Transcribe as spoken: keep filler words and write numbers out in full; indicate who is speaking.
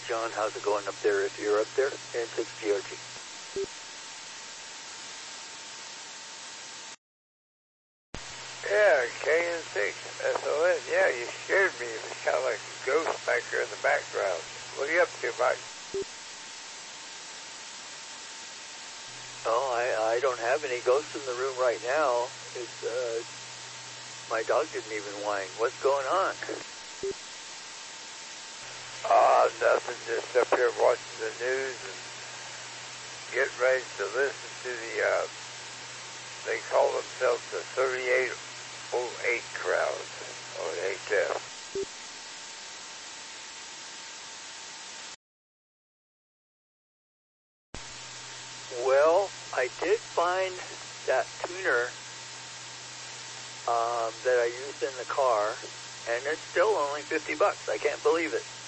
Speaker 1: John. How's it going up there if you're up there? N six G R G.
Speaker 2: Yeah, K N six S O N. Yeah, you scared me. It was kind of like a ghost back there in the background. What are you up to, Mike?
Speaker 1: Oh, I, I don't have any ghosts in the room right now. It's, uh, my dog didn't even whine. What's going on?
Speaker 2: Ah, uh, nothing. Just up here watching the news and getting ready to listen to the, uh, they call themselves the thirty-eight oh eight crowd on H F.
Speaker 1: Well, I did find that tuner um, that I used in the car, and it's still only fifty bucks. I can't believe it.